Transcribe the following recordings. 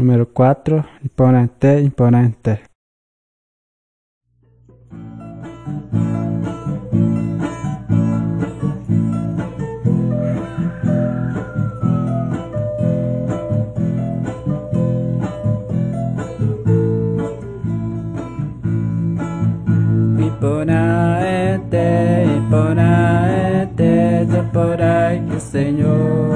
Número 4. Imponente, imponente. Imponente, imponente, yo por ahí que Señor.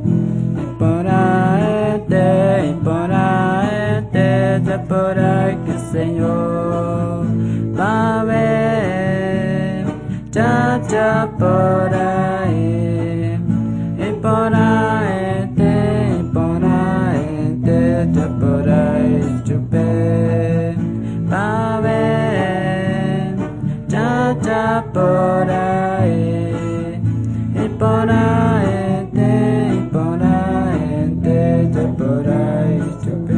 Imponente, imponente, yo por ahí que Señor. Va a ver, cha por ahí. Imponente, imponente, yo por ahí chupé. Va a ver, cha por ahí. Imponente, imponente, yo por ahí chupé.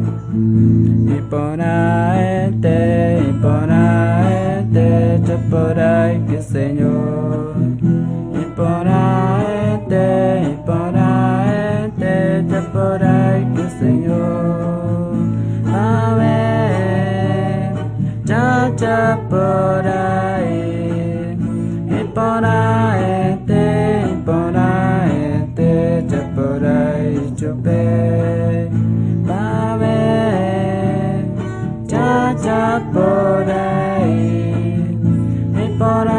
Imponente, imponente, yo por ahí que Señor. Imponente, imponente, yo por ahí que Señor. A ver, cha por ahí. Imponente, imponente, yo por ahí chupé. A ver, cha por ahí. Imponente.